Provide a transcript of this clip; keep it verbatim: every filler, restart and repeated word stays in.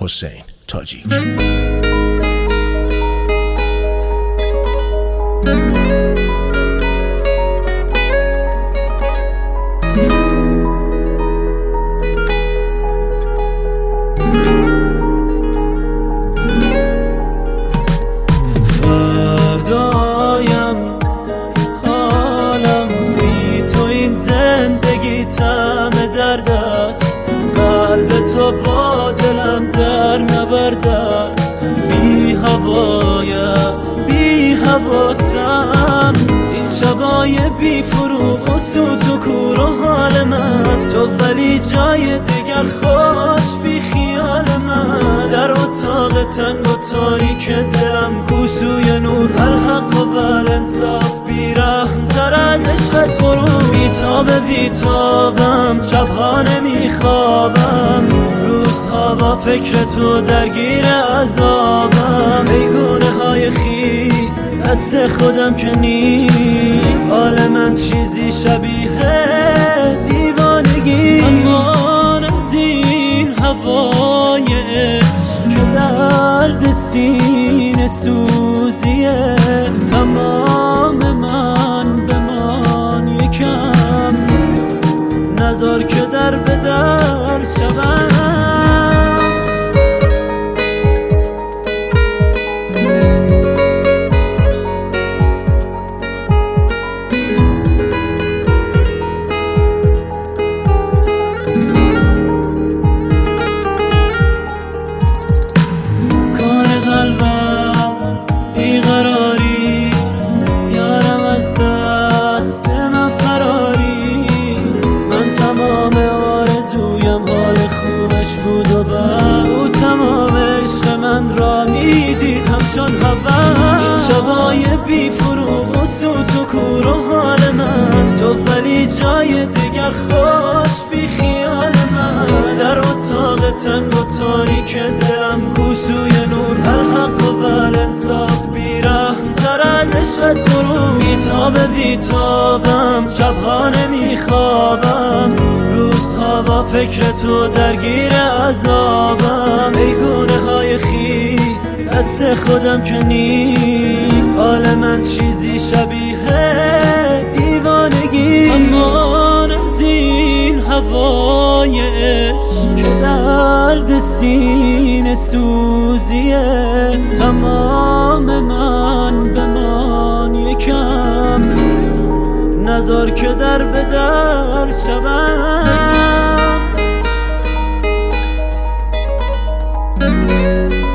حسین تاجیک. فردایم حالم بی تو این زندگی طعم درد است، قلب تو با دلم در نبرد است. بی هوایت بی حواسم این شبای بی فروغ و سوت و کور و حال من تو، ولی جای دیگر خوش بی خیال من. در اتاق تنگ و تاریک دلم کوسوی نور، الحق و الانصاف بی رحم تر از عشق از غرور. بیتاب بیتابم شبها نمیخوابم، روزها با فکر تو درگیر عذابم. بیگونه های خیز دست خودم که نیست، حال من چیزی شبیه دیوانگی. امان از این هوای عشق که درد سینه سوزیه، تمام من بمان یکم، نذار که در به در شوم. بیقراریست یارم، از دست من فراریست. من تمام آرزویم حال خوبش بود و بعد او تمام عشق من را میدید همچون هوا. این شبای بی فروغ و سوت و کور و حال من تو، ولی جای دیگر خوش بی خیال من. در اتاق تنگ و تاریک دلم کوسوی نور، الحق و الانصاف بی رحم تر از عشق از غرور. بیتاب بیتابم شبها نمیخوابم، روزها با فکر تو درگیر عذابم. بیگونه های خیز دست خودم که نیست، حال من چیزی شبیه دیوانگی. امان از این هوای عشق که درد سینه سوزیه، تمام من بمان یکم، نذار که در به در شوم.